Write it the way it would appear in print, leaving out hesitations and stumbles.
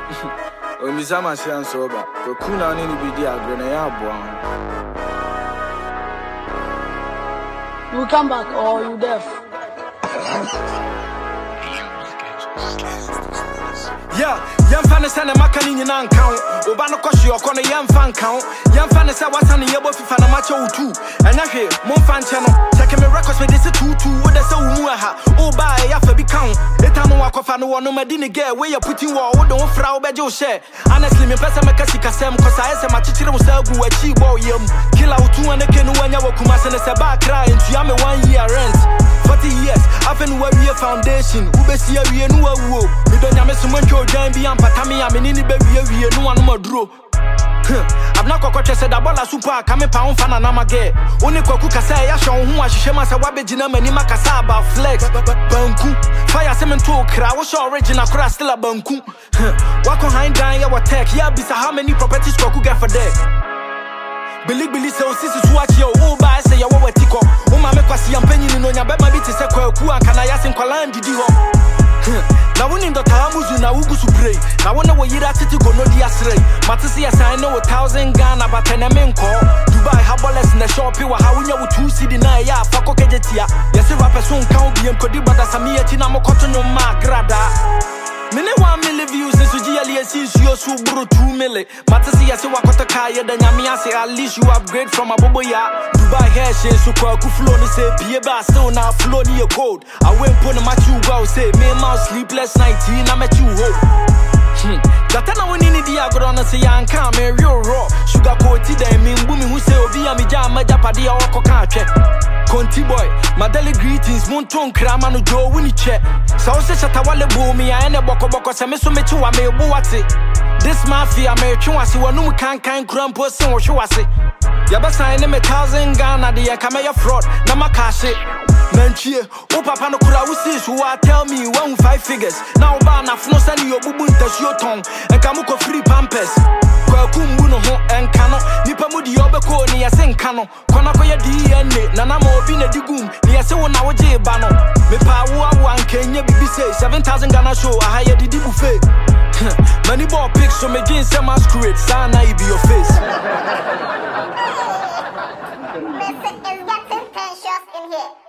When we say I'm sober, the kuna need to be there. You come back or you deaf? Yeah, young fan send a macani in count. Obano Koshi or Kona young fan count. Young fan is what's on the Yabo Fana Macho too. And I hear Monfan channel. Taking me records with this 2-2 with the so muaha. Oh, by after be count. The time I walk off and no Medina get where you're putting war. Don't frau bejo share. Honestly, me person make a sikasem because I said my teacher was a good cheap boy. Kill out 2 and a canoe when you walk and it's a back crying to Yame 1 year rent. 40 years, I've been wearing a foundation. Ubesi a we no wo. We don't have so much join be patami. I'm in baby, no one more draw. I'm not going to say that Bola Super coming pound fan and I'm a gay. Only Koku Kasaya show who I share my Wabajina Manima Kasaba flex. Banku, fire cement to cry, was original crash still a banku. Walk on hind down your tech, yeah, bisa how many properties Koku get for that. Billy so sister watch your by say your what tico. Uma make us young penny no ya bet my bit is a Kwaku and Kanayas in Kwalan did you? Now when in the Tamuzu now go to pray. Now when we hear that to go no diasray. Matisi as I know 1,000 Ghana but an amen call. Dubai haboless in the shop you how we know 2 city na ya fako kejetia. Yes rapper soon can't be encoded but as a mere tinamo cotton no magrada. Many 1 million views in Sujiali since you so bro 2 million. Matasi as you walk out the car, then Yamia say at least you upgrade from a boboya. Dubai hair shades so Kwaku flow ni say Pieba still now flow near code. I went put a match you go say me mouse sleepless 19 I met you hope. Gatana when in the agron say I can't real raw. Sugar coated them in booming who say Obi Amija Majapadi or Cocache. Conti boy, my daily greetings, Monton Kramano Joe Winnie check. So say Shatawale Boomy, I ain't a boko Sameso Metu, I may boate. This mafia may chuasi, one who can't cramp person or chuasi. Yabasa in 1,000 Ghana, the Yakamaya fraud, Namakashe. Nanchie, Papa no Kurawusis who are tell me 1 5 figures. Now Bana Fnosani your bubuntas your tongue, and Kamuko free pampers. Kwakumbuno and Kano, Nipamudi Obeko near Sen Kano, Konakoya DNA, Nanamo Bina Digum, near Sewan Awaje Bano. Me Pawa 1 Kenya BBC, 7,000 Ghana show, a higher Didi buffet. Many ball pics so me jeans some masquerade, Sana be your face. Listen, it's getting tensions in here.